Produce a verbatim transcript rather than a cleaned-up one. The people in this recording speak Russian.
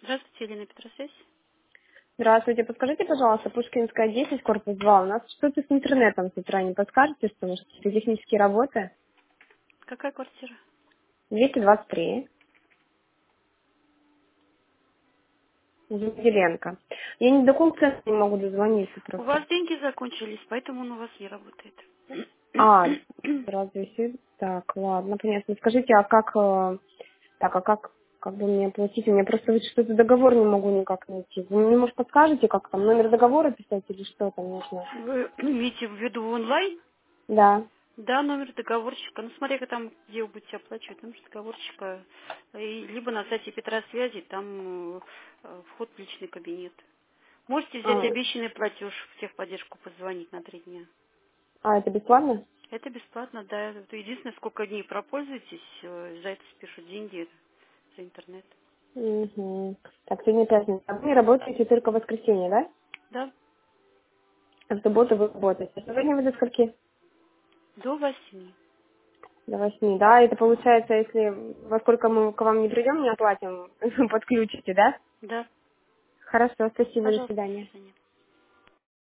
Здравствуйте, Елена Петросвязь. Здравствуйте, подскажите, пожалуйста, Пушкинская, десять, корпус два. У нас что-то с интернетом с утра, не подскажете, что может какие-то технические работы? Какая квартира? двести двадцать три. Зеленка. Я не до конца не могу дозвониться У просто. вас деньги закончились, поэтому он у вас не работает. А, разве все? Так, ладно, понятно. Скажите, а как, э, так, а как, как бы мне платить? У меня просто вот что-то договор не могу никак найти. Вы мне, может, подскажете, как там, номер договора писать или что там нужно? Вы имеете в виду онлайн? Да. Да, номер договорщика. Ну, смотря там, где вы будете оплачивать, номер договорщика. И либо на сайте Петросвязи, там э, э, вход в личный кабинет. Можете взять А, обещанный платеж в техподдержку, позвонить на три дня. а это бесплатно? Это бесплатно, да. Это единственное, сколько дней пропользуетесь, э, за это спишут деньги за интернет. Угу. Так, сегодня пятница. А вы работаете только в воскресенье, да? Да, А в субботу вы работаете. Сегодня вы до скольки? до восьми. До восьми, да? Это получается, если во сколько мы к вам не придем, не оплатим, подключите, да? Да, Хорошо, спасибо, до пожалуйста, до свидания. свидания.